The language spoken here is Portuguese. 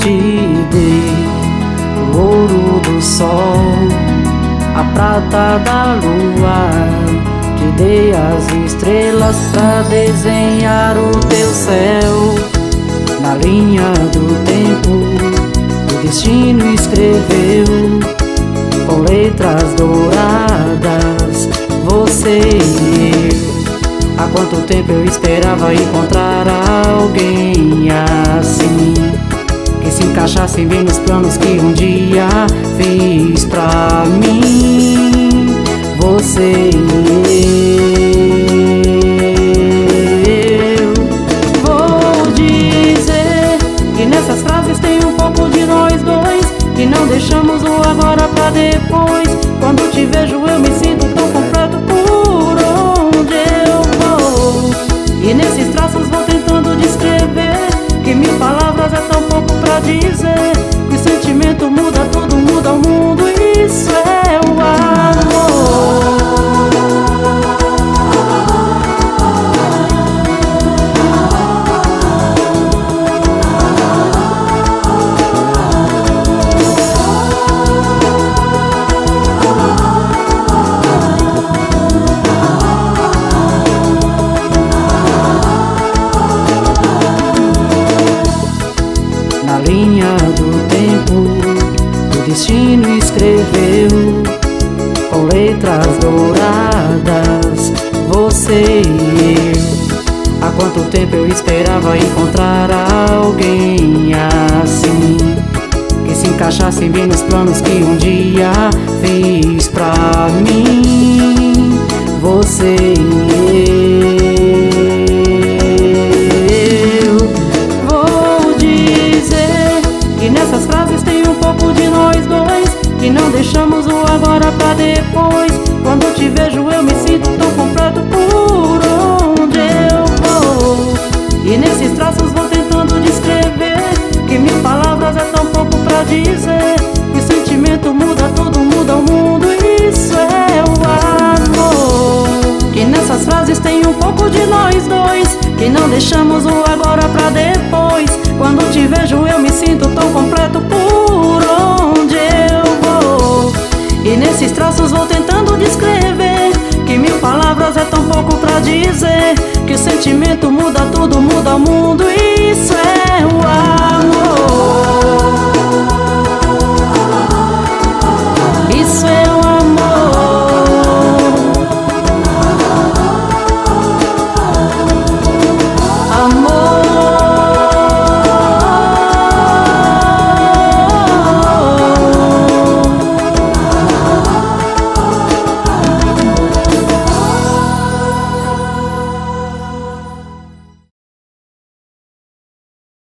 te dei o ouro do sol, a prata da lua. Te dei as estrelas pra desenhar o teu céu. Na linha do tempo, o destino escreveu com letras douradas você e eu. Há quanto tempo eu esperava encontrar alguém assim, que se encaixasse bem nos planos que um dia fiz pra mim. Você e eu. Vou dizer que nessas frases tem um pouco de nós dois, que não deixamos o agora pra depois. Quando te vejo eu me sinto tão completo por onde eu vou. E nesses traços vou tentando descrever que mil palavras é tão pouco pra dizer que o sentimento muda tudo, muda o mundo. Isso é o amor. Na linha do tempo, o destino escreveu com letras douradas você e eu. Há quanto tempo eu esperava encontrar alguém assim, que se encaixasse bem nos planos que um dia fiz pra mim. Você e eu. Vou dizer que nessas frases tem um pouco de nós dois, que não deixamos o agora pra depois. Quando te vejo eu me sinto tão completo por onde eu vou. E nesses traços vou tentando descrever que mil palavras é tão pouco pra dizer que o sentimento muda tudo, muda o mundo. Isso é o amor. Que nessas frases tem um pouco de nós dois, que não deixamos o agora pra depois. Quando te vejo eu me sinto tão completo por onde eu vou. E nesses traços vou tentando descrever que mil palavras é tão pouco pra dizer que o sentimento muda tudo, muda o mundo. Isso é o amor.